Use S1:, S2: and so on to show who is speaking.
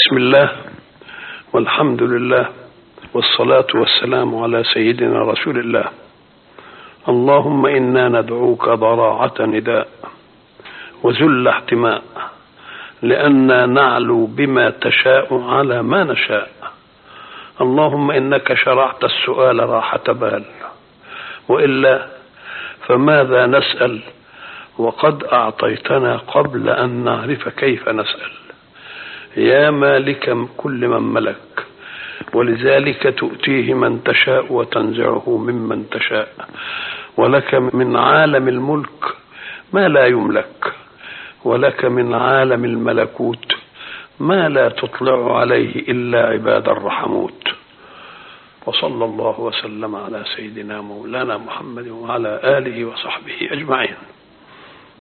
S1: بسم الله والحمد لله والصلاة والسلام على سيدنا رسول الله. اللهم إنا ندعوك ضراعة نداء وذل احتماء، لأننا نعلو بما تشاء على ما نشاء. اللهم إنك شرعت السؤال راحة بال، وإلا فماذا نسأل وقد أعطيتنا قبل أن نعرف كيف نسأل. يا مالك كل من ملك، ولذلك تؤتيه من تشاء وتنزعه ممن تشاء، ولك من عالم الملك ما لا يملك، ولك من عالم الملكوت ما لا تطلع عليه إلا عباد الرحموت. وصلى الله وسلم على سيدنا مولانا محمد وعلى آله وصحبه أجمعين.